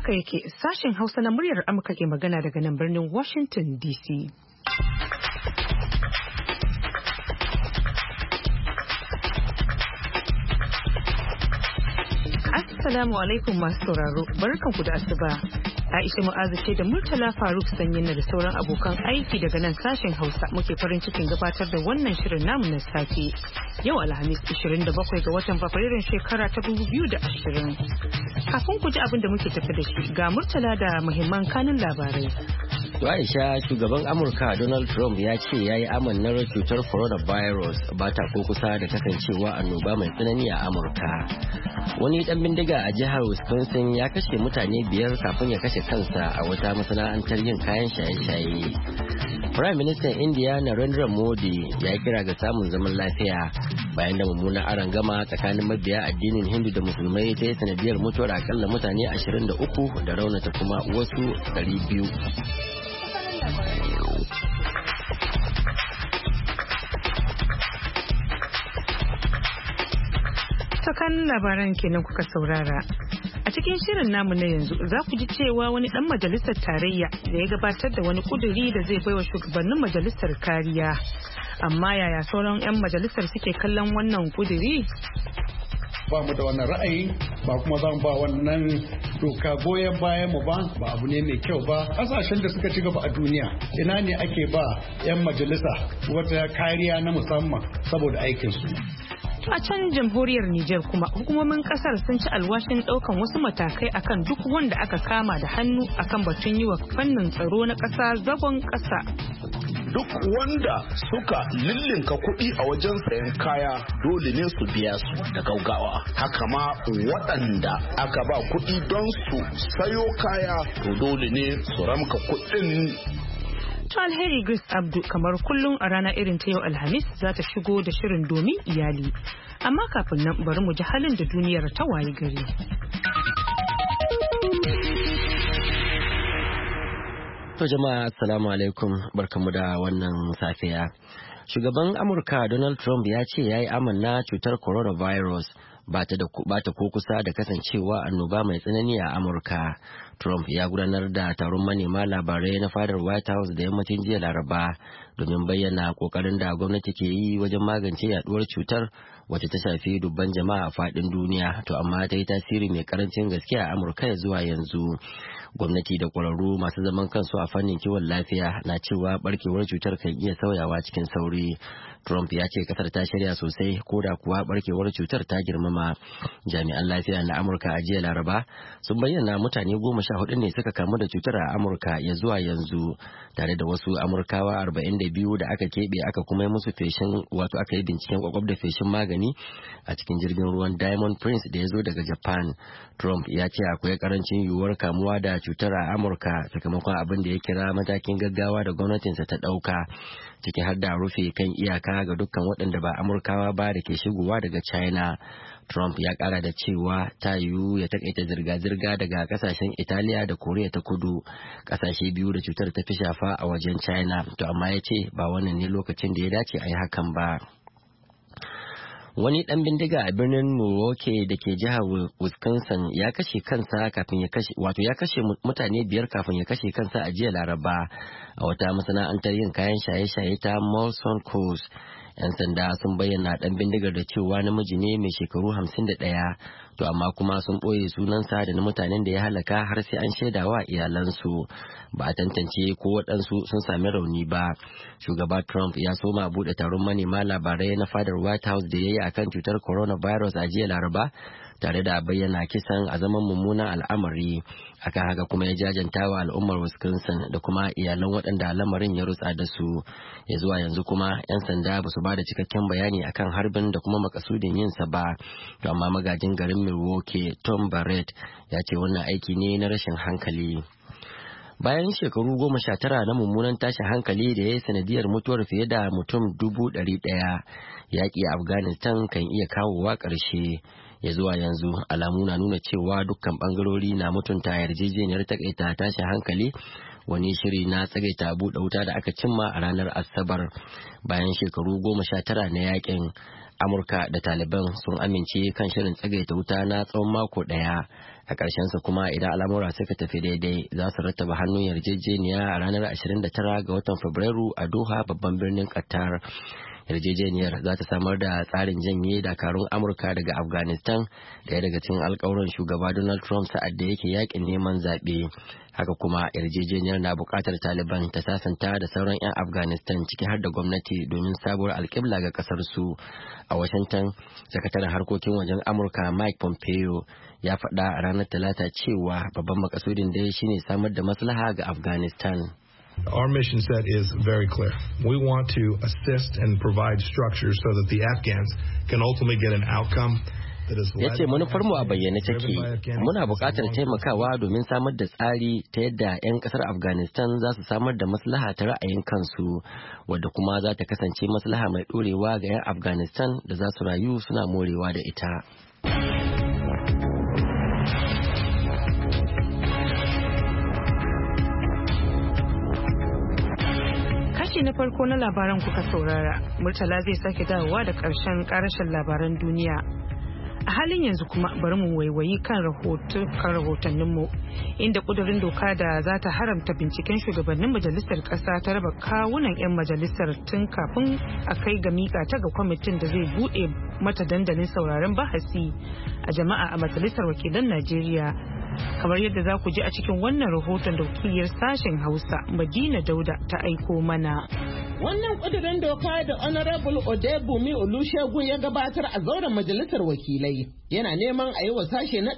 Haka yake sashen Hausa na muryar Amurka ke magana daga nan birnin Washington DC. Assalamu alaikum masu sauraro, barkanku da asuba. Aisha Mu'azu ce da Murtala Faruk Sanyin da sauran abokan aiki daga nan sashen Hausa muke farin cikin gabatar da wannan shirin namu na safe. Yau Alhamis 27 ga watan Fabrairun shekara ta 2020. Kafin ku ji abin da muke tafi da shi ga Murtala da muhimman kanun labarai. Aisha, shugaban Amurka Donald Trump ya ce ya yi amannar cutar coronavirus ba ta ko kusa da kasancewa annoba mai tsanani a Amurka. Wani dan bindiga a jihar Wisconsin ya kashe mutane 5 kafin ya kashe kansa a wata masana'antar yin kayan shaye-shaye. Prime Minister India Narendra Modi ya kira ga samun zaman lafiya bayan da mummunan arangama tsakanin mabiya addinin Hindu da Musulmai ta yi sanadiyar mutuwar akalla mutane 23 da raunata kuma wasu 200. Tsakanin labaran kenan kuka saurara. A cikin shirin namu na yanzu za ku ji cewa wani dan majalisar tarayya da ya gabatar da wani kuduri da zai baiwa shugabannin majalisar kariya. Amma yaya sauran 'yan majalisar suke kallon wannan kuduri? Ba mu da wannan ra'ayi ba kuma zan ba wannan doka goyon bayan mu ba abu ne mai kyau ba. Kasashen da suka ci gaba a duniya ina ne ake ba 'yan majalisa wata kariya na musamman saboda aikinsu. A can jamhuriyar Nijar kuma hukumomin kasar sun ci alwashin daukan wasu matakai akan duk wanda aka kama da hannu akan batun yi wa fannin tsaro na kasa zagon kasa. Duk wanda suka lillinka kuɗi a wajen sayan kaya dole ne su biya su da gaugawa. Haka ma waɗanda aka ba kuɗi don su sayo kaya to dole ne su ramka kuɗin. To Alheri Grace Abdu kamar kullum a rana irin ta yau Alhamis za ta shigo da shirin domin iyali. Amma kafin nan bari mu ji halin da duniyar ta waye gari. To jama'a assalamu alaikum, barkamu da wannan safiya. Shugaban Amurka Donald Trump ya ce ya yi amanna cutar coronavirus ba ta ko kusa da kasancewa annoba mai tsanani a Amurka. Trump ya gudanar da taron manema labarai na fadar White House da yammacin jiya Laraba domin bayyana kokarin da gwamnati ke yi wajen magance yaduwar cutar wacce ta shafi dubban jama'a a fadin duniya, to amma ta yi tasiri mai karancin gaske a Amurka ya zuwa yanzu. Gwamnati da ƙwararru masu zaman kansu a fannin kiwon lafiya na cewa barkewar cutar kan iya sauyawa cikin sauri. Trump ya ce kasar ta shirya sosai ko da kuwa barkewar cutar ta girmama. Jami'an lafiya na Amurka a jiya Laraba sun bayyana mutane 14 ne suka kamu da cutar a Amurka ya zuwa yanzu, tare da wasu Amurkawa 42 da aka keɓe aka kuma yi musu feshin wato aka yi binciken kwakwab da feshin magani a cikin jirgin ruwan Diamond Prince da ya zo daga Japan. Trump ya ce akwai karancin yiwuwar kamuwa da cutar a Amurka sakamakon abin da ya kira matakin gaggawa da gwamnatinsa ta ɗauka, ciki har da rufe kan iyaka ga dukkan waɗanda ba Amurkawa ba da ke shigowa daga China. Trump ya ƙara da cewa ta yiwu ya takaita zirga-zirga daga ƙasashen Italiya da Koriya ta Kudu, ƙasashe biyu da cutar ta fi shafa a wajen China, to amma ya ce ba wannan ne lokacin da ya dace a yi hakan ba. Wani ɗan bindiga a birnin Milwaukee da ke jihar Wisconsin ya kashe kansa ya kashe mutane 5 kafin ya kashe kansa a jiya Laraba a wata masana'antar yin kayan shaye-shaye ta Molson Coors. 'Yan sanda sun bayyana ɗan bindigar da cewa namiji ne mai shekaru 51, to amma kuma sun ɓoye sunansa da na mutanen da ya halaka har sai an shaidawa iyalansu. Ba a tantance ko waɗansu sun sami rauni ba. Shugaba Trump ya soma buɗe taron manema labarai na fadar White House da ya yi akan cutar coronavirus a jiya Laraba, tare da bayyana kisan a zaman mummunan al'amari. Akan haka kuma ya jajanta wa al'ummar Wisconsin da kuma iyalan waɗanda lamarin ya rutsa da su. Ya zuwa yanzu kuma 'yan sanda ba su ba da cikakken bayani akan harbin da kuma makasudin yinsa ba, to amma magajin garin Milwaukee Tom Barrett ya ce wannan aiki ne na rashin hankali. Bayan shekaru 19 na mummunan tashin hankali da ya yi sanadiyar mutuwar fiye da mutum 100,000, yaƙi a Afghanistan kan iya kawowa ƙarshe. Ya zuwa yanzu alamu na nuna cewa dukkan bangarori na mutunta yarjejeniyar takaita tashin hankali wani shiri na tsagaita buɗe wuta da aka cimma a ranar Asabar bayan shekaru 19 na yakin. Amurka da Taliban sun amince kan shirin tsagaita wuta na tsawon mako ɗaya. A ƙarshensa kuma idan al'amura suka tafi daidai za su rattaba hannun yarjejeniya a ranar 29 ga watan Fabrairu a Doha babban birnin Qatar. Yarjejeniyar za ta samar da tsarin janye dakarun Amurka daga Afghanistan, daya daga cikin alkawuran shugaba Donald Trump sa'ad da yake yakin neman zaɓe. Haka kuma yarjejeniyar na buƙatar Taliban ta sasanta da sauran 'yan Afghanistan ciki har da gwamnati domin sabuwar alƙibla ga ƙasar su. A Washington, sakataren harkokin wajen Amurka Mike Pompeo ya faɗa a ranar Talata cewa babban makasudin dai shine samar da maslaha ga Afghanistan. Our mission set is very clear. We want to assist and provide structures so that the Afghans can ultimately get an outcome. Ya ce manufarmu a bayyane take, muna buƙatar taimakawa domin samar da tsari ta yadda 'yan ƙasar Afghanistan za su samar da maslaha ta ra'ayin kansu, wadda kuma za ta kasance maslaha mai ɗorewa ga 'yan Afghanistan da za su rayu suna morewa da ita. Na farko na labaran kuka saurara. Murtala zai sake dawowa da karashen labaran duniya. A halin yanzu kuma bari mu waiwayi kan rahotanninmu, inda kudurin doka da za ta haramta binciken shugabannin majalisar kasa ta raba kawunan 'yan majalisar tun kafin a kai ga mika ta ga kwamitin da zai bude mata dandalin sauraron bahasi a jama'a a majalisar wakilan Najeriya. Kamar yadda za ku ji a cikin wannan rahoton da wakiliyar sashen Hausa Madina Dauda ta aiko mana. Wannan ƙudurin doka da Honorable Odebumi Olusegun ya gabatar a zauren majalisar wakilai yana neman a yi wa sashe na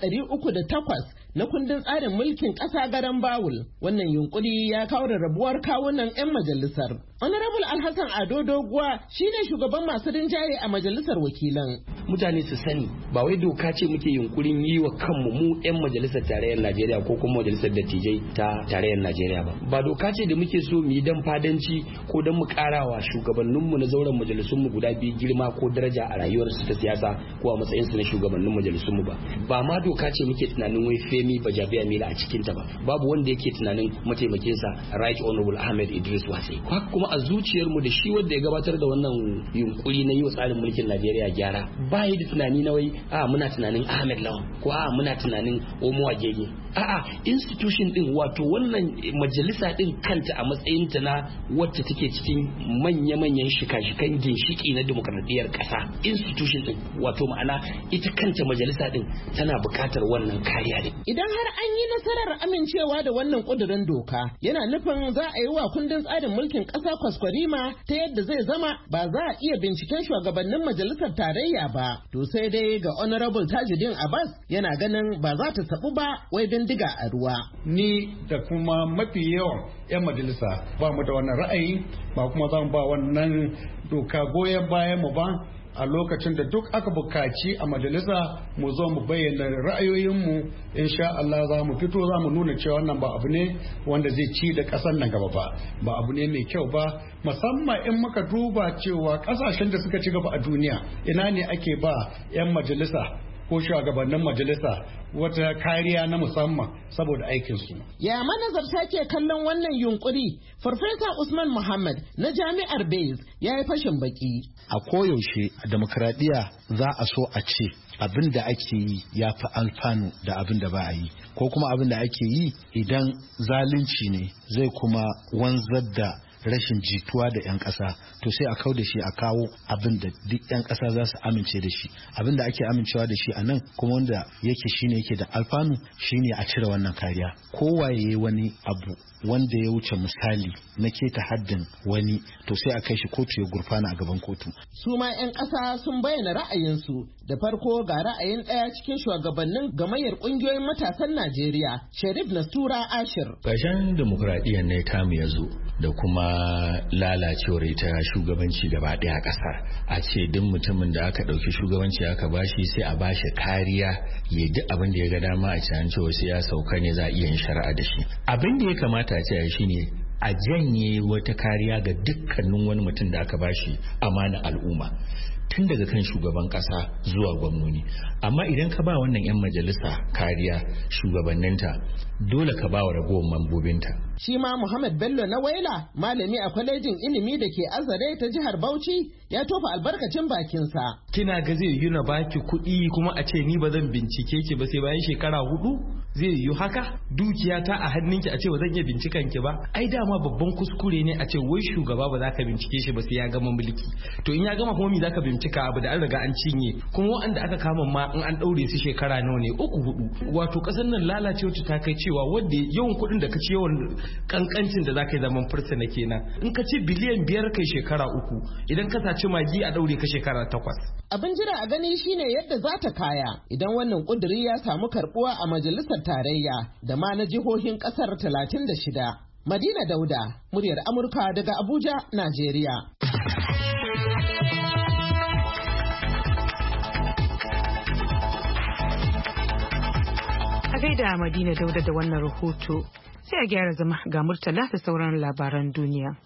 308 na kundin tsarin mulkin ƙasa garan bawul. Wannan yunkuri ya kawo da rabuwar kawunan 'yan majalisar. Honorable Alhassan Ado Doguwa shine shugaban masu rinjaye a majalisar wakilan. Mutane su sani ba wai doka ce muke yunkurin yi wa kanmu mu 'yan majalisar tarayyar Najeriya ko kuma majalisar dattijai ta tarayyar Najeriya ba doka ce da muke so mu yi dan fadanci ko dan mu karawa shugabanninmu na zauren majalisunmu guda biyu girma ko daraja a rayuwarsu ta siyasa ko a matsayinsu na shugabannin majalisunmu ba ma doka ce muke tunanin wai Femi Bajabiya Mila a cikinta ba. Babu wanda yake tunanin mataimakinsa Right Honorable Ahmed Idris Wasai. Haka kuma a zuciyarmu da shi wanda ya gabatar da wannan yunkuri na yi wa tsarin mulkin Najeriya gyara ba yi da tunani na wai muna tunanin Ahmed Lawan ko muna tunanin Omo Agege. Institution din wato wannan majalisa din kanta a matsayinta na wacce take cikin manya-manyan shika-shikan ginshiki na demokradiyyar ƙasa. Institution din wato ma'ana ita kanta majalisa din tana buƙatar wannan kariya din. Idan har an yi nasarar amincewa da wannan ƙudurin doka yana nufin za a yi wa kundin tsarin mulkin ƙasa kwaskwarima ta yadda zai zama ba za a iya binciken shugabannin majalisar tarayya ba. To sai dai ga Honorable Tajuddin Abbas yana ganin ba za ta sabu ba wai bindiga a ruwa. Ni da kuma mafi yawan 'yan majalisa ba mu da wannan ra'ayi ba kuma za mu ba wannan doka goyon bayan mu ba. A lokacin da duk aka bukaci a majalisa mu zo mu bayyana ra'ayoyinmu, insha Allah za mu fito za mu nuna cewa wannan ba abu ne wanda zai ci da ƙasar nan gaba ba abu ne mai kyau ba, musamman in muka duba cewa ƙasashen da suka ci gaba a duniya ina ne ake ba 'yan majalisa ko shugabannin majalisa wata kariya na musamman saboda aikinsu. Ya manazarta ke kallon wannan yunkuri, Farfesa Usman Muhammad na Jami'ar Bayes ya yi fashin baki. A koyaushe a demokradiyya za a so a ce abin da ake yi ya fi alfanu da abin da ba a yi, ko kuma abin da ake yi idan zalunci ne zai kuma wanzar da rashin jituwa da 'yan ƙasa, to sai a kau da shi a kawo abin da duk 'yan ƙasa za su amince da shi. Abin da ake amincewa da shi a nan kuma wanda yake shine yake da alfanu shine a cire wannan kariya. Kowaye wani abu wanda ya wuce misali na keta haddin wani, to sai a kai shi kotu ya gurfana a gaban kotu. Su ma 'yan ƙasa sun bayyana ra'ayinsu. Da farko ga ra'ayin ɗaya cikin shugabannin gamayyar ƙungiyoyin matasan Najeriya, Sharif Nastura Ashir. Ƙarshen dimokuraɗiyyar ne tamu ya zo da kuma lalacewar ita shugabanci gaba ɗaya ƙasar. A ce duk mutumin da aka ɗauki shugabanci aka bashi sai a bashi kariya ya duk abin da ya ga dama a cikin cewa sai ya sauka ne za a iya yin shari'a da shi. Abin da ya kamata a ce shi ne a janye wata kariya ga dukkanin wani mutum da aka bashi amana al'umma. tun daga kan shugaban kasa zuwa gwamnoni. Amma idan ka ba wannan 'yan majalisa kariya shugabanninta, dole ka ba wa ragowar mambobinta. Shi ma Muhammad Bello na Waila, malami a kwalejin ilimi da ke Azare ta jihar Bauchi, ya tofa albarkacin bakinsa. Kina ga zai yi na baki kuɗi kuma a ce ni ba zan bincike ki ba sai bayan shekara 4? Zai yi haka? Dukiya ta a hannunki a ce ba zan iya bincikan ki ba? Ai dama babban kuskure ne a ce wai shugaba ba za ka bincike shi ba sai ya gama mulki. To in ya gama kuma me za ka bincika abu da an riga an cinye? Kuma waɗanda aka kama ma in an ɗaure su shekara nawa ne? 3-4. Wato ƙasar nan lalacewa ta kai cewa wanda yawan kuɗin da ka ci yawan kankancin da za ka yi zaman fursuna kenan. In ka ci biliyan 5 kai shekara 3, idan ka saci magi a ɗaure ka shekara 8. Abin jira a gani shine yadda za ta kaya idan wannan kuduri ya samu karbuwa a majalisar tarayya da ma na jihohin kasar 36. Madina Dauda, muryar Amurka daga Abuja, Najeriya. A gaida Madina Dauda da wannan rahoto, sai a gyara zama ga Murtala da sauran labaran duniya.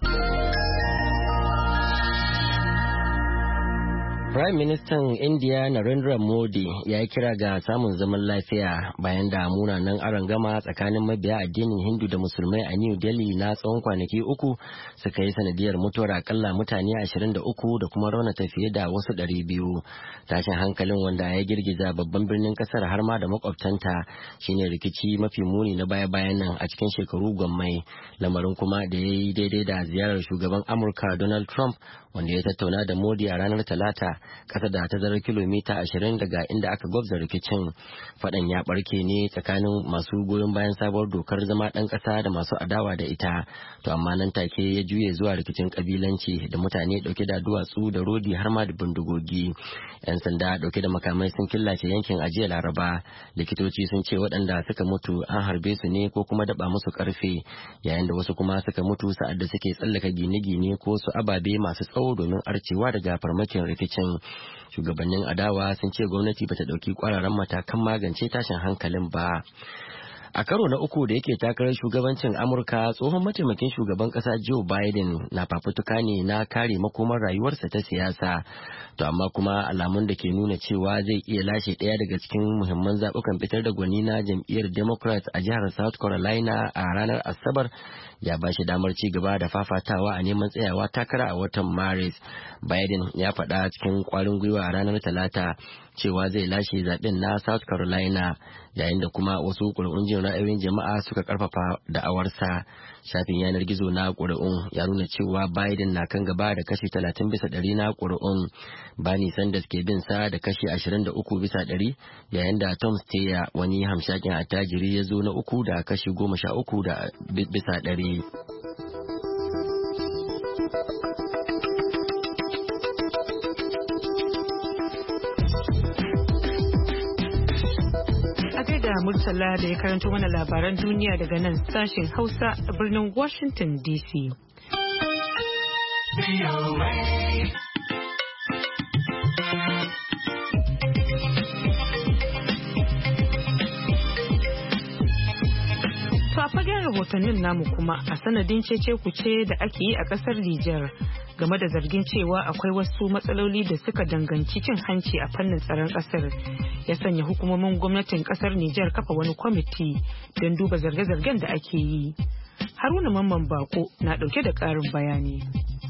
Prime Minister India Narendra Modi ya yi kira ga samun zaman lafiya bayan da munanan arangama tsakanin mabiya addinin Hindu da Musulmai a New Delhi na tsawon kwanaki 3 suka yi sanadiyar mutuwar akalla mutane 23 da kuma raunata fiye da wasu 200. Tashin hankalin wanda ya girgiza babban birnin kasar har ma da makwabtanta shine rikici mafi muni na baya-bayan nan a cikin shekaru gwammai, lamarin kuma da ya yi daidai da ziyarar shugaban Amurka Donald Trump wanda ya tattauna da Modi a ranar Talata kasa da tazarar kilomita 20 daga inda aka gwabza rikicin. Fadan ya barke ne tsakanin masu goyon bayan sabuwar dokar zama dan kasa da masu adawa da ita, to amma nan take ya juye zuwa rikicin kabilanci da mutane dauke da duwatsu da rodi har ma da bindigogi. 'Yan sanda dauke da makamai sun killace yankin a jiya Laraba. Likitoci sun ce waɗanda suka mutu an harbe su ne ko kuma daba musu karfe, yayin da wasu kuma suka mutu sa'ad da suke tsallaka gine-gine ko su ababe masu tsawo domin arcewa daga farmakin rikicin. Shugabannin adawa sun ce gwamnati bata dauki kwararan matakan magance tashin hankalin ba. A karo na uku da yake takarar shugabancin Amurka, tsohon mataimakin shugaban kasa Joe Biden na fafutuka ne na kare makomar rayuwarsa ta siyasa. To amma kuma alamun da ke nuna cewa zai iya lashe ɗaya daga cikin muhimman zaɓukan fitar da gwani na jam'iyyar Democrat a jihar South Carolina a ranar Asabar ya ba shi damar ci gaba da fafatawa a neman tsayawa takara a watan Maris. Biden ya faɗa cikin ƙwarin gwiwa a ranar Talata cewa zai lashe zaɓen na South Carolina, yayin da kuma wasu ƙuri'un jin ra'ayoyin jama'a suka ƙarfafa da'awarsa. Shafin yanar gizo na ƙuri'un ya nuna cewa Biden na kan gaba da kashi 30% na ƙuri'un. Bernie Sanders ke bin sa da kashi 23%, yayin da Tom Steyer, wani hamshakin attajiri, ya zo na uku da kashi 13%. Da Murtala da ya karanto mana labaran duniya daga nan sashen Hausa a birnin Washington DC. To a fagen rahotannin namu kuma a sanadin cece-kuce da ake yi a kasar Nijar game da zargin cewa akwai wasu matsaloli da suka danganci cin hanci a fannin tsaron kasar, ya sanya hukumomin gwamnatin kasar Nijar kafa wani kwamiti don duba zarge-zargen da ake yi. Haruna Mamman Bako na dauke da karin bayani.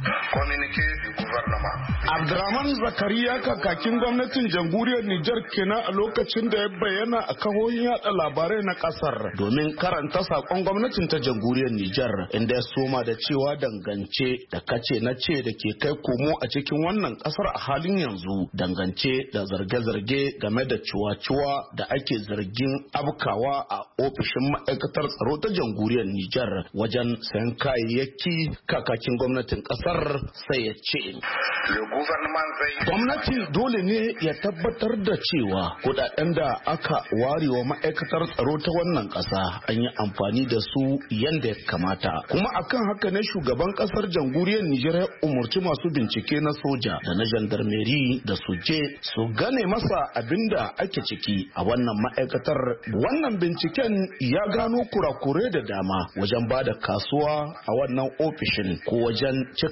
Abdurrahman Zakariya, kakakin gwamnatin jamhuriyar Nijar kenan a lokacin da ya bayyana a kahohin yada labarai na kasar domin karanta sakon gwamnatin ta jamhuriyar Nijar, inda ya soma da cewa dangance da kace na ce da ke kai komo a cikin wannan kasar a halin yanzu, dangance da zarge-zarge game da ciwa-ciwa da ake zargin abkawa a ofishin ma'aikatar tsaro ta jamhuriyar Nijar wajen sayan kayayyaki. Kakakin gwamnatin kasar sai ya ce gwamnati dole ne ya tabbatar da cewa kudaden da aka ware wa ma'aikatar tsaro ta wannan kasa an yi amfani da su yadda ya kamata, kuma akan haka ne shugaban kasar jamhuriyar Nijar ya umarci masu bincike na soja da na jandarmeri da su je su gane masa abin da ake ciki a wannan ma'aikatar. Wannan binciken ya gano kurakure da dama wajen ba da kasuwa a wannan ofishin ko wajen cika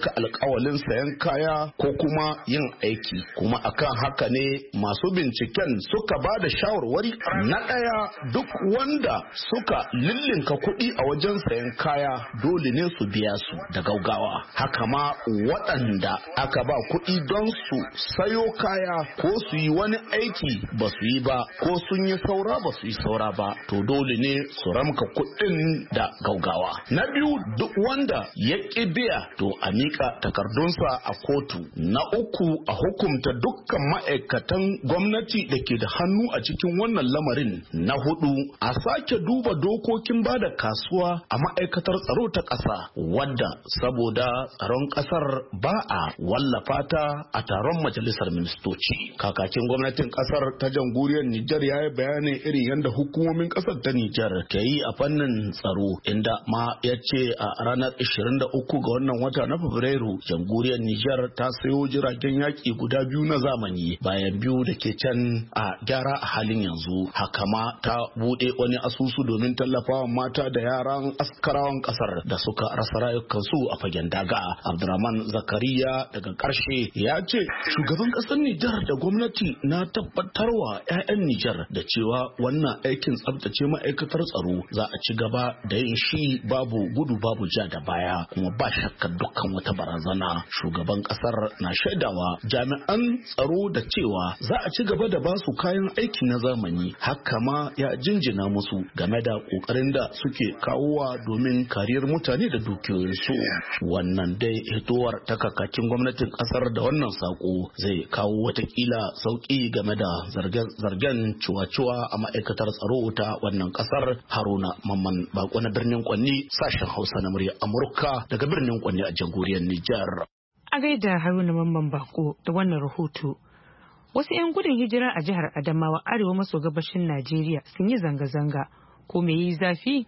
cika alkawalin sayan kaya ko kuma yin aiki. Kuma akan haka ne masu binciken suka ba da shawarwari. Na ɗaya, duk wanda suka lillinka kuɗi a wajen sayan kaya dole ne su biya su da gaugawa. Haka ma waɗanda aka ba kuɗi don su sayo kaya ko su yi wani aiki ba su yi ba ko sun yi saura ba su yi saura ba, to dole ne su ramka kuɗin da gaugawa. Na biyu, duk wanda ya ƙi biya to a miƙa takardunsa a kotu. Na uku, a hukumta dukkan ma'aikatan gwamnati da ke da hannu a cikin wannan lamarin. Na hudu, a sake duba dokokin ba da kasuwa a ma'aikatar tsaro ta ƙasa, wadda saboda tsaron ƙasar ba a wallafa ta a taron majalisar ministoci. Kakakin gwamnatin ƙasar ta jamhuriyar Nijar ya yi bayanin irin yadda hukumomin ƙasar ta Nijar ke yi a fannin tsaro, inda ma ya ce a ranar 23 ga wannan wata na Fabrairu jamhuriyar Nijar ta sayo jiragen yaƙi guda biyu na zamani bayan biyu da ke can a gyara a halin yanzu. Haka ma ta buɗe wani asusu domin tallafawa mata da yaran askarawan ƙasar da suka rasa rayukansu a fagen daga. Abdurrahman Zakariya daga ƙarshe ya ce shugaban ƙasar Nijar da gwamnati na tabbatarwa 'ya'yan Nijar da cewa wannan aikin tsabtace ma'aikatar tsaro za a ci gaba da yin shi babu gudu babu ja da baya, kuma ba shakkar dukkan wata barazana. Shugaban ƙasar na shaidawa jami'an tsaro da cewa za a ci gaba da basu kayan aiki na zamani. Haka ma ya jinjina musu game da ƙoƙarin da suke kawowa domin kariyar mutane da dukiyoyinsu. Wannan dai hitowar ta kakakin gwamnatin ƙasar da wannan sako zai kawo watakila sauƙi game da zargen ciwa-ciwa a ma'aikatar tsaro ta wannan ƙasar. Haruna Mamman Bako na birnin Kwanni, sashen Hausa na murya Amurka daga birnin Kwanni a jamhuriyar Nijar. A gaida Haruna Mamman Bako da wannan rahoto. Wasu 'yan gudun hijira a jihar Adamawa arewa maso gabashin Najeriya sun yi zanga-zanga. Ko me yi zafi?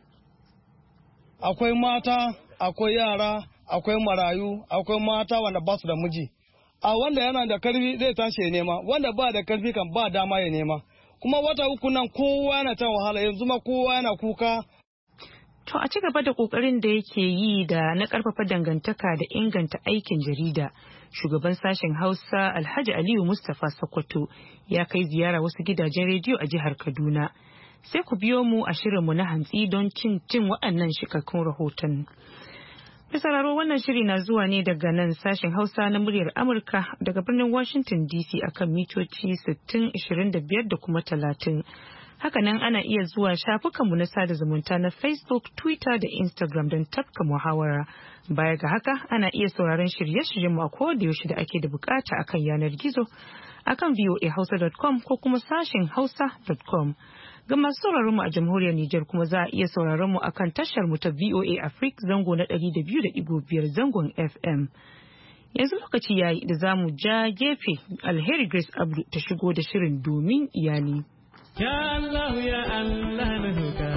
Akwai mata, akwai yara, akwai marayu, akwai mata wanda ba su da miji. A wanda yana da karfi zai tashi ya nema, wanda ba da karfi kan ba dama ya nema. Kuma wata uku nan kowa yana ta wahala, yanzu ma kowa yana kuka. To a ci gaba da kokarin da yake yi da na karfafa dangantaka da inganta aikin jarida. Shugaban sashen Hausa Alhaji Aliyu Mustapha Sokoto ya kai ziyara wasu gidajen rediyo a jihar Kaduna. Sai ku biyo mu a shirinmu na hantsi don cin waɗannan shikakkun rahoton. Sauraro, wannan shiri na zuwa ne daga nan sashen Hausa na muryar Amurka daga birnin Washington DC akan mitoci 60, 25 da kuma 30. Hakanan ana iya zuwa shafukanmu na sada zumunta na Facebook, Twitter da Instagram don tafka muhawara. Baya ga haka ana iya sauraron shirye-shiryenmu a koda yaushe da ake da bukata akan yanar gizo akan voahausa.com ko kuma sashen hausa.com. Ga masu sauraron mu a jamhuriyar Nijar kuma za a iya sauraron mu akan tashar mu ta VOA Africa zango na 200.5 zangon FM. Yanzu lokaci yayi da zamu ja gefe Alheri Grace Abdu ta shigo da shirin domin iyali. Ya Allah ya Allah na roƙa,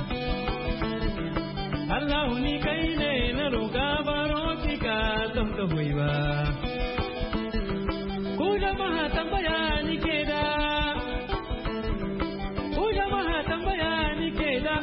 Allah ni kai ne na roƙa baro ki ka don ka hoyi ba. Ku jama'a tambaya ni ke da, ku jama'a tambaya ni ke da.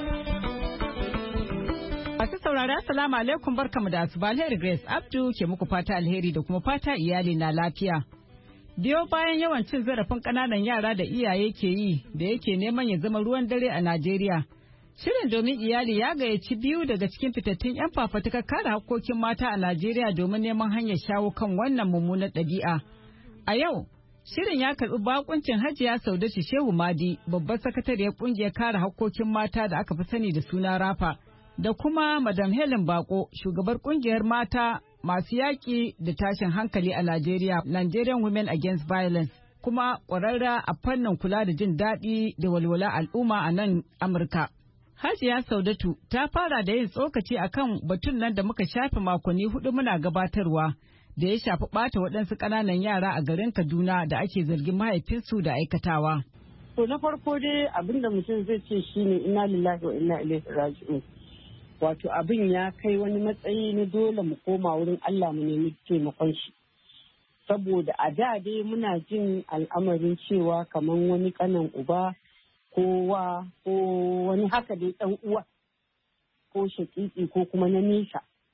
Masu saurari assalamu alaikum, barkamu da asuba. Alheri Grace Abdu ke muku fata alheri da kuma fata iyali na lafiya. Biyo bayan yawan cin zarafin ƙananan yara da iyaye ke yi da yake neman ya zama ruwan dare a Najeriya, shirin domin iyali ya gayyaci biyu daga cikin fitattun 'yan fafatukar kare hakkokin mata a Najeriya domin neman hanyar shawo kan wannan mummunar ɗabi'a. A yau, shirin ya karɓi bakuncin Hajiya Saudatu Shehu Madi, babbar sakatariyar ƙungiyar kare hakkokin mata da aka fi sani da suna Rafa, da kuma Madam Helen Bako, shugabar ƙungiyar mata masu yaƙi da tashin hankali a Najeriya, Nigerian Women Against Violence, kuma ƙwararra a fannin kula da jin daɗi da walwala al'umma a nan Amurka. Hajiya Saudatu ta fara da yin tsokaci akan batun nan da muka shafe makonni 4 muna gabatarwa da ya shafi ɓata waɗansu ƙananan yara a garin Kaduna da ake zargin mahaifinsu da aikatawa. To na farko dai abin da mutum zai ce shine inna lillahi wa inna ilaihi raji'un. Wato abin ya kai wani matsayi na dole mu koma wurin Allah mu nemi taimakon shi. Saboda a da dai muna jin al'amarin cewa kamar wani kanan uba ko wa ko wani haka dai ɗan uwa ko shaƙiƙi ko kuma na nesa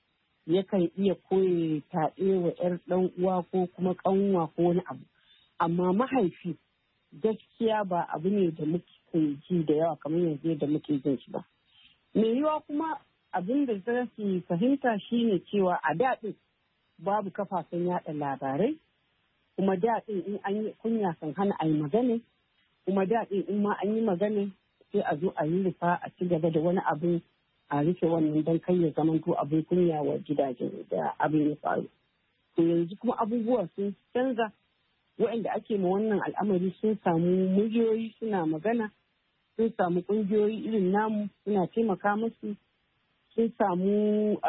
yakan iya koye taɗe wa 'yar ɗan uwa ko kuma ƙanwa ko wani abu. Amma mahaifi gaskiya ba abu ne da muke ji da yawa kamar yanzu da muke jin shi ba. Me yiwa kuma abin da za su fahimta shine cewa a daɗin babu kafafen yaɗa labarai, kuma daɗin in an yi kunya kan hana a yi magana, kuma daɗin in ma an yi magana sai a zo a yi rufa a ci gaba da wani abin a rufe wannan don kai ya zamanto abin kunya wa gidajen da abin ya faru. To yanzu kuma abubuwa sun canza, waɗanda ake ma wannan al'amari sun samu muryoyi suna magana, sun samu ƙungiyoyi irin namu suna taimaka musu, sun samu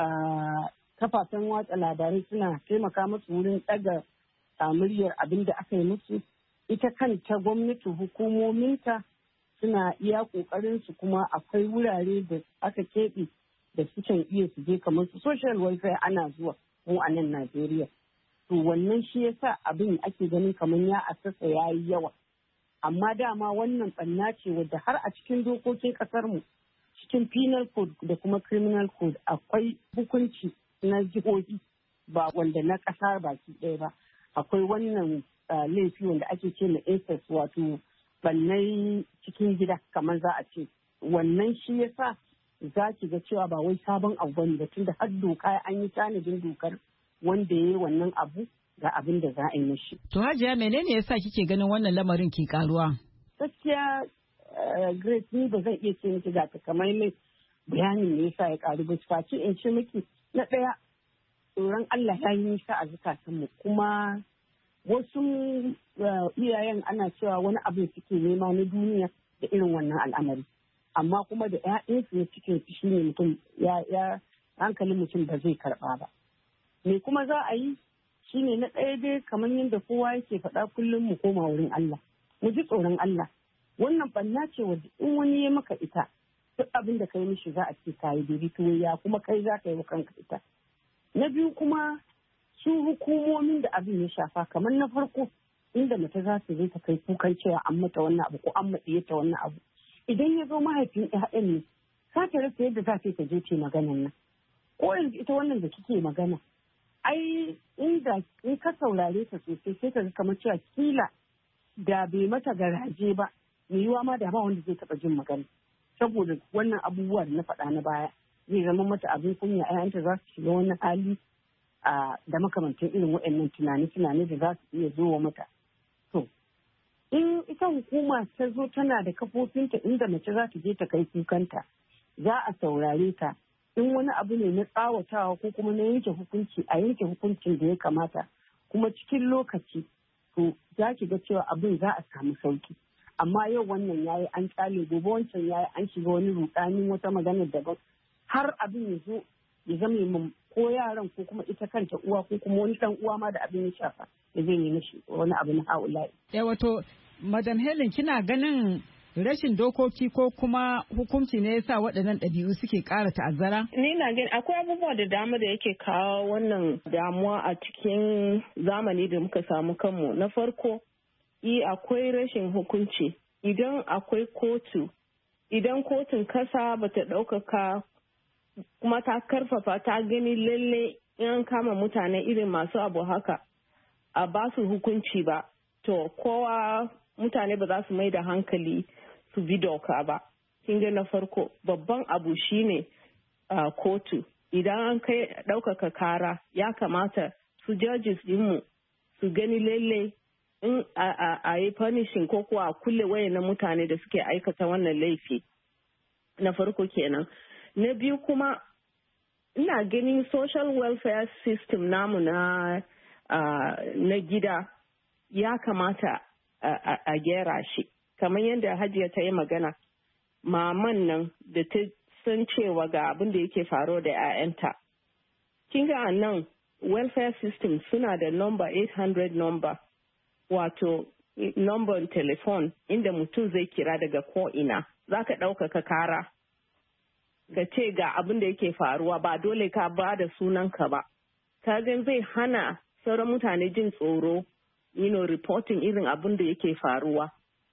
kafafen watsa labarai suna taimaka musu wurin ɗaga muryar abin da aka yi musu. Ita kanta gwamnati hukumominta suna iya ƙoƙarin su, kuma akwai wurare da aka keɓe da sukan iya su je kamar su social welfare ana zuwa mu a nan Najeriya. To wannan shi yasa abin ake ganin kamar ya asasa ya yi yawa. Amma dama wannan ɓanna ce wadda har a cikin dokokin ƙasarmu cikin penal code da kuma criminal code akwai hukunci na jihohi ba wanda na ƙasa baki ɗaya ba. Akwai wannan laifi wanda ake ce na incest, wato bannai cikin gida kamar za a ce. Wannan shi yasa za ki ga cewa ba wai sabon abu bane ba, tunda har doka an yi tanadin dokar wanda ya yi wannan abu ga abin da za a yi mishi. To Hajiya, menene yasa kike ganin wannan lamarin ke karuwa? Gaskiya Grace, ni ba zan iya ce miki ga takamaiman bayanin me yasa ya karu ba. Face in ce miki na ɗaya, tsoron Allah ya yi nisa a zukatanmu, kuma wasu iyayen ana cewa wani abu suke nema na duniya da irin wannan al'amari, amma kuma da 'ya'yansu ne cikin shi ne mutum ya hankalin mutum ba zai karɓa ba. Me kuma za a yi shine na ɗaya dai kamar yadda kowa yake faɗa kullum mu koma wurin Allah, mu ji tsoron Allah. Wannan ɓanna ce wadda in wani ya maka ita duk abin da ka yi mishi za a ce ka yi daidai, to ya kuma kai za ka yi wa kanka ita. Na biyu kuma su hukumomin da abin ya shafa, kamar na farko inda mace za ta je ta kai kukan cewa an mata wannan abu ko an matsiye ta wannan abu, idan ya zo mahaifin ƴaƴan ne za ta rasa yadda za ta je ce maganan nan. Ko yanzu ita wannan da kike magana, ai inda in ka saurare ta sosai sai ka ga kamar cewa kila da bai mata garaje ba, mai yiwa ma da ba wanda zai taɓa jin magana, saboda wannan abubuwa da na faɗa na baya zai zama mata abin kunya, ƴaƴanta za su shiga wani hali da makamantan irin waɗannan tunani da za su iya zo wa mata. To, in ita hukuma ta zo tana da kafofinta inda mace za ta je ta kai kukanta, za a saurare ta. In wani abu ne na tsawatawa ko kuma na yanke hukunci, a yanke hukuncin da ya kamata, kuma cikin lokaci, to za ki ga cewa abin za a samu sauki. Amma yau wannan yayi an tsale, gobe wancan yayi an shiga wani rudanin wata magana daban, har abin ya zo ya zama mun ko yaran ko kuma ita kanta uwa ko kuma wani dan uwa ma da abin ya shafa ya zai yi mishi wani abu na haula'i. Wato Madam Helen, kina ganin rashin dokoki ko kuma hukunci ne yasa waɗannan ɗabi'u suke ƙara ta'azzara? Ni na gani akwai abubuwa da dama da yake kawo wannan damuwa a cikin zamani da muka samu kanmu. Na farko, akwai rashin hukunci. Idan akwai kotu, idan kotun kasa bata ɗaukaka kuma ta karfafa ta gani lalle in kama mutane irin masu abu haka a ba su hukunci ba, to kowa mutane ba za su mai da hankali su bi doka ba. Kin ga na farko babban abu shine kotu. Idan an kai ɗaukaka kara, ya kamata su judges dinmu su gani lalle in a yi punishing ko kuwa a kulle wayannan mutane da suke aikata wannan laifi. Na farko kenan. Na biyu kuma ina ganin social welfare system namu na gida ya kamata a gyara shi. Kamar yadda Hajiya ta yi magana, maman nan da ta san cewa ga abin da yake faruwa da 'ya'yanta. Kin ga nan welfare system suna da number 800 number, wato number telefon inda mutum zai kira daga ko'ina. Za ka ɗaukaka kara ka ce ga abin da yake faruwa, ba dole ka ba da sunanka ba. Kagan zai hana sauran mutane jin tsoro, reporting irin abin da yake faruwa.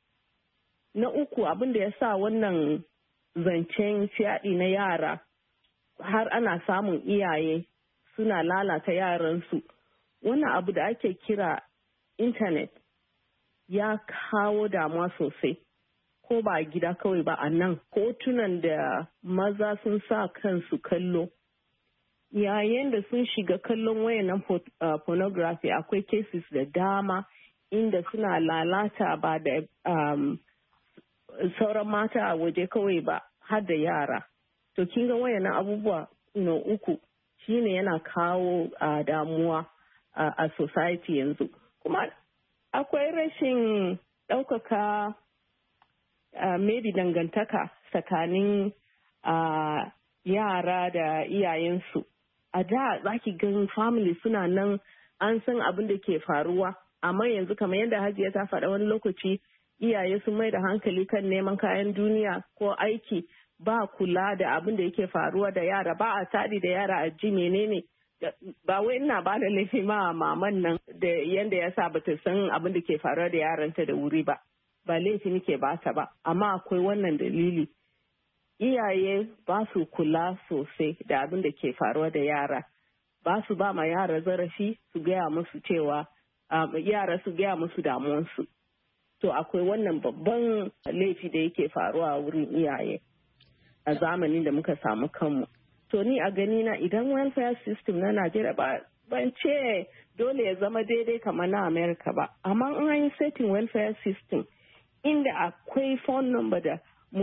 Na uku, abin da ya sa wannan zancen fyaɗe na yara har ana samun iyaye suna lalata yaransu. Wannan abu da ake kira intanet ya kawo damuwa sosai, ko ba a gida kawai ba a nan. Hotunan da maza sun sa kansu kallo, yayin da sun shiga kallon wayannan pornography, akwai cases da dama inda suna lalata ba da sauran mata a waje kawai ba, har da yara. To kin ga wayannan abubuwa uku shine yana kawo damuwa a society yanzu. Kuma akwai rashin ɗaukaka maybe dangantaka tsakanin yara da iyayensu. A da za ki gan family suna nan, an san abin da ke faruwa, amma yanzu kamar yadda Hajiya ta faɗa, wani lokaci iyaye sun mai da hankali kan neman kayan duniya ko aiki, ba kula da abin da yake faruwa da yara, ba a taɗi da yara a ji menene. Ba wai ina ba da laifi ma maman nan da yanda ya sa bata san abin da ke faruwa da yaranta da wuri ba laifi nake ba ta ba, amma akwai wannan dalili. Iyaye ba su kula sosai da abin da ke faruwa da yara, ba su ba ma yara zarafi su gaya musu cewa yara su gaya musu damuwansu. To akwai wannan babban laifi da yake faruwa a wurin iyaye a zamanin da muka samu kanmu. To ni a gani na, idan welfare system na Najeriya ban ce dole ya zama daidai kamar na America ba, amma an yi setting welfare system inda akwai phone number da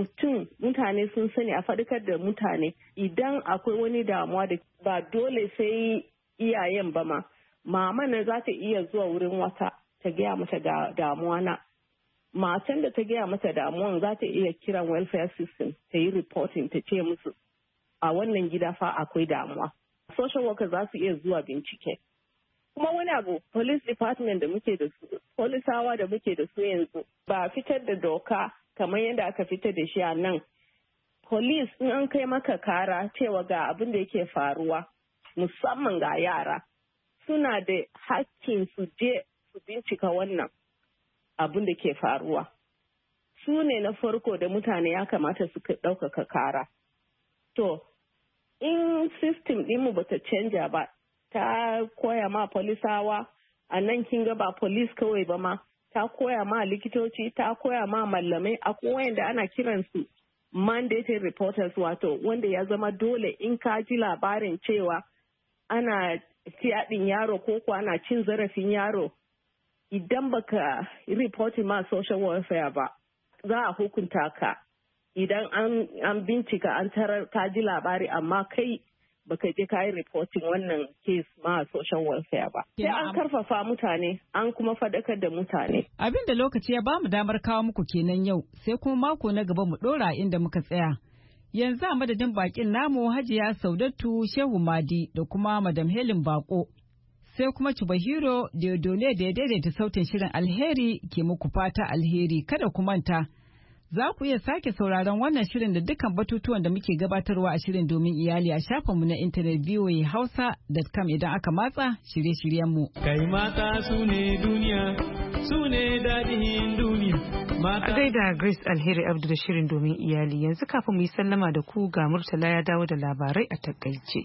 mutane sun sani, a faɗakar da mutane idan akwai wani damuwa da ba dole sai iyayen ba ma, mama na za ta iya zuwa wurin wata ta gaya mata damuwa na. Matan da ta gaya mata damuwan za ta iya kiran welfare system ta yi reporting, ta ce musu a wannan gida fa akwai damuwa. Social workers za su iya zuwa bincike. Kuma wani abu, police department da muke da su, polisawa da muke da su yanzu, ba fitar da doka kamar yadda aka fitar da shi a nan. Police in an kai maka kara cewa ga abin da yake faruwa, musamman ga yara, suna da hakkin su je su bincika wannan abin da ke faruwa. Su ne na farko da mutane ya kamata su ɗaukaka kara. To, in system ɗinmu ba ta canja ba, ta koya ma polisawa, a nan kin ga ba police kawai ba ma, ta koya ma likitoci, ta koya ma mallamai, akwai wanda ana kiransu mandated reporters, wato wanda ya zama dole in ka ji labarin cewa ana fiyaɗin yaro ko kuwa ana cin zarafin yaro, idan baka reporting ma social welfare ba, za a hukunta ka. Idan an bincika an tarar ka ji labari amma kai baka je ka yi reporting wannan case ma social welfare ba. Sai an karfafa mutane, an kuma faɗakar da mutane. Abin da lokaci ya bamu damar kawo muku kenan yau, sai kuma mako na gaba mu ɗora inda muka tsaya. Yanzu a madadin bakin namu Hajiya Saudatu Shehu Madi da kuma Madam Helen Bako. Sai kuma Chubahiro Diodone da ya daidaita sautin shirin. Alheri ke muku fata alheri. Kada ku manta, za ku iya sake sauraron wannan shirin da dukkan batutuwan da muke gabatarwa a shirin domin iyali a shafinmu na intanet voahausa.com idan aka matsa shirye-shiryenmu. Kai mata su ne duniya, su ne daɗin duniya. A gaida Grace Alheri Abdu da shirin domin iyali. Yanzu kafin mu yi sallama da ku ga Murtala ya dawo da labarai a takaice.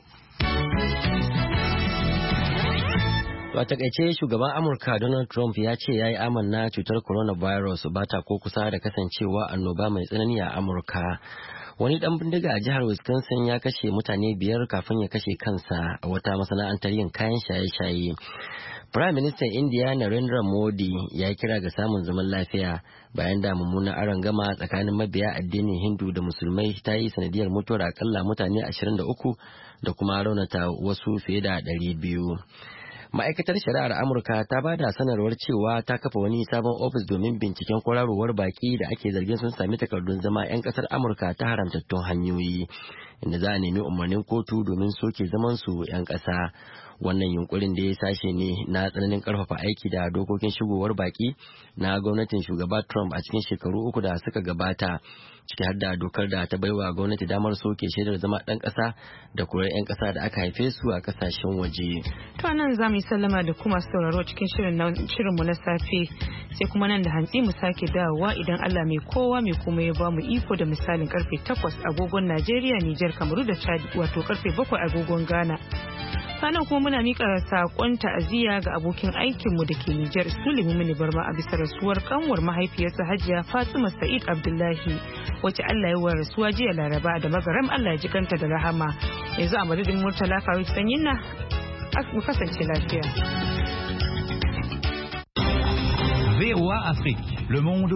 A takaice shugaban Amurka Donald Trump ya ce ya yi amanna cutar coronavirus ba ta ko kusa da kasancewa annoba mai tsanani a Amurka. Wani dan bindiga a jihar Wisconsin ya kashe mutane 5 kafin ya kashe kansa a wata masana'antar yin kayan shaye-shaye. Prime Minister India Narendra Modi ya kira ga samun zaman lafiya bayan da mummunan arangama tsakanin mabiya addinin Hindu da Musulmai ta yi sanadiyar mutuwar akalla mutane 23 da kuma raunata wasu fiye da 200. Ma'aikatar shari'ar Amurka ta ba da sanarwar cewa ta kafa wani sabon ofis domin binciken kwararowar baki da ake zargin sun sami takardun zama 'yan kasar Amurka ta haramtattun hanyoyi, inda za a nemi umarnin kotu domin soke zaman su 'yan ƙasa. Wannan yunkurin da ya sashe ne na tsananin karfafa aiki da dokokin shigowar baki na gwamnatin shugaba Trump a cikin shekaru 3 da suka gabata, ciki har da dokar da ta baiwa gwamnati damar soke shaidar zama ɗan ƙasa da korar 'yan ƙasa da aka haife su a ƙasashen waje. To nan za mu yi sallama da kuma sauraro cikin shirinmu na safe, sai kuma nan da hantsi mu sake dawowa idan Allah mai kowa mai kuma ya ba mu iko da misalin karfe 8 agogon Najeriya, Nijar, Kamaru da Chad, wato karfe 7 agogon Ghana. Sannan kuma muna mika sakon ta'aziyya ga abokin aikinmu da ke Nijar Sulaimu Mini Barma a bisa rasuwar kanwar mahaifiyarsa Hajiya Fatima Sa'id Abdullahi wacce Allah ya wa rasuwa jiya Laraba da magaram Allah ya jikanta da rahama. Yanzu a madadin Murtala Faruk Sanyinna mu kasance lafiya. VOA Afrique, le monde